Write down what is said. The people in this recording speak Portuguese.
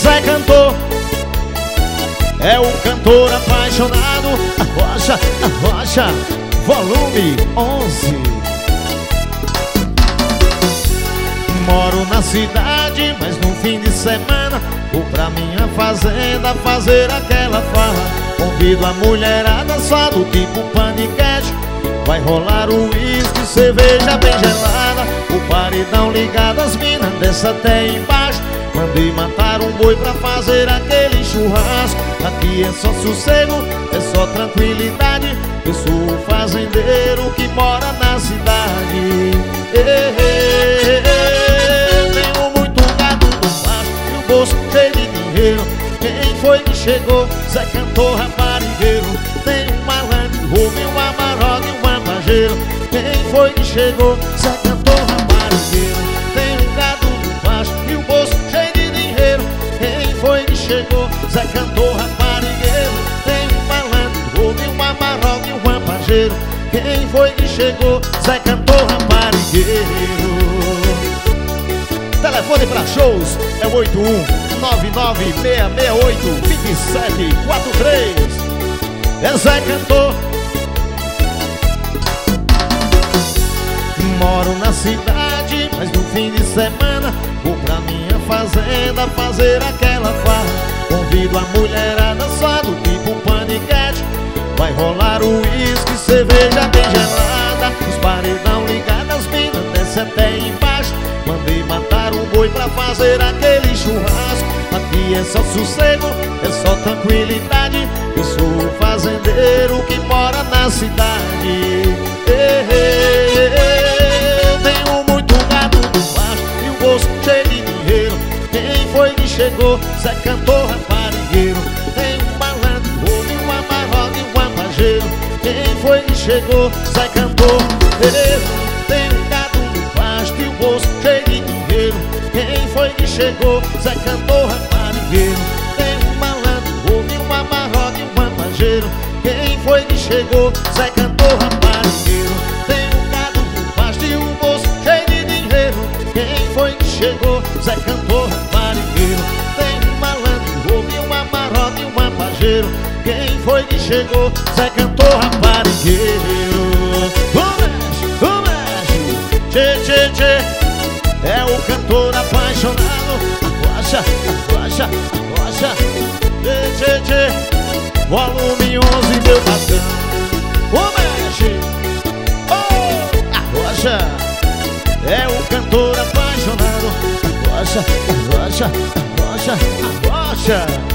Zé Cantor é o cantor apaixonado. Arrocha, volume 11. Moro na cidade, mas no fim de semana vou pra minha fazenda fazer aquela farra. Convido a mulherada só do tipo paniquete. Vai rolar o uísque, cerveja bem gelada, o paredão ligado, as minas desce até embaixo. Mandei matar um boi pra fazer aquele churrasco. Aqui é só sossego, é só tranquilidade. Eu sou o fazendeiro que mora na cidade. Tenho muito gado no pasto e o bolso cheio de dinheiro. Quem foi que chegou? Zé Cantor raparigueiro. Tem um malandro, roubo, um amarrogue e um ambageiro. Quem foi que chegou? Zé Cantor raparigueiro. Tem um gado no pasto e o bolso cheio de dinheiro. Quem foi que chegou? Zé Cantor raparigueiro. Tem um malandro, roubo, um amarrogue e um ambageiro. Quem foi que chegou? Zé Cantor raparigueiro. Telefone para shows é o 81996682743. É Zé Cantor. Moro na cidade, mas no fim de semana vou pra minha fazenda fazer aquela farra. Convido a mulherada só do tipo paniquete. Vai rolar o uísque, cerveja bem gelada, os paredão ligados, as minas desce até embaixo. Mandei matar um boi pra fazer aquele churrasco. Aqui é só sossego, é só tranquilidade. Eu sou o fazendeiro que mora na cidade. Tenho muito gado no pasto e o bolso cheio de dinheiro. Quem foi que chegou? Zé Cantor raparigueiro. Tem um malandro, roubo, um amarrogue e um ambageiro. Quem foi que chegou? Zé Cantor. Tem um gado no pasto e o bolso cheio de dinheiro. Quem foi que chegou? Zé Cantor raparigueiro. Tem um malandro, roubo, um amarrogue e um ambageiro. Quem foi que chegou? Zé Cantor raparigueiro. Tem um gado no pasto e o bolso cheio de dinheiro. Quem foi que chegou? Zé Cantor raparigueiro. Tem um malandro, roubo, um amarrogue e um ambageiro. Quem foi que chegou? Zé Cantor raparigueiro. O mexe, tchê, é o cantor apaixonado. Arrocha, tchê, volume 11, meu bacana. O mexe, arrocha, é o cantor apaixonado. Arrocha.